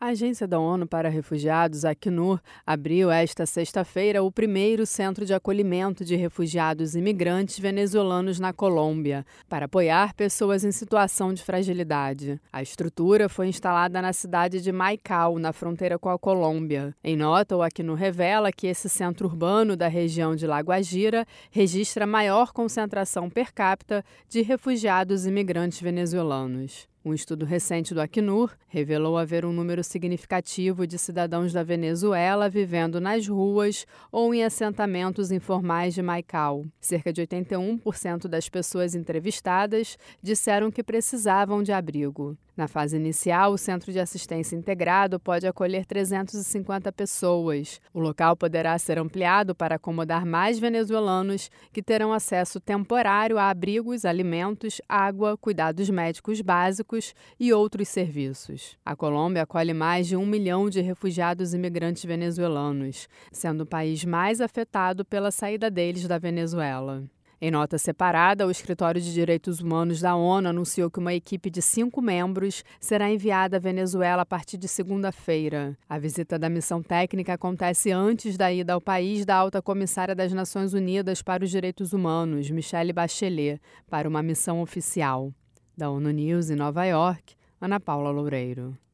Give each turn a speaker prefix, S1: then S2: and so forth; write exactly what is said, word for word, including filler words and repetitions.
S1: A Agência da ONU para Refugiados, Acnur, abriu esta sexta-feira o primeiro centro de acolhimento de refugiados e imigrantes venezuelanos na Colômbia, para apoiar pessoas em situação de fragilidade. A estrutura foi instalada na cidade de Maicao, na fronteira com a Colômbia. Em nota, o Acnur revela que esse centro urbano da região de La Guajira registra a maior concentração per capita de refugiados e imigrantes venezuelanos. Um estudo recente do Acnur revelou haver um número significativo de cidadãos da Venezuela vivendo nas ruas ou em assentamentos informais de Maicao. Cerca de oitenta e um por cento das pessoas entrevistadas disseram que precisavam de abrigo. Na fase inicial, o Centro de Assistência Integrado pode acolher trezentas e cinquenta pessoas. O local poderá ser ampliado para acomodar mais venezuelanos que terão acesso temporário a abrigos, alimentos, água, cuidados médicos básicos e outros serviços. A Colômbia acolhe mais de um milhão de refugiados e imigrantes venezuelanos, sendo o país mais afetado pela saída deles da Venezuela. Em nota separada, o Escritório de Direitos Humanos da ONU anunciou que uma equipe de cinco membros será enviada à Venezuela a partir de segunda-feira. A visita da missão técnica acontece antes da ida ao país da alta comissária das Nações Unidas para os Direitos Humanos, Michelle Bachelet, para uma missão oficial. Da ONU News em Nova York, Ana Paula Loureiro.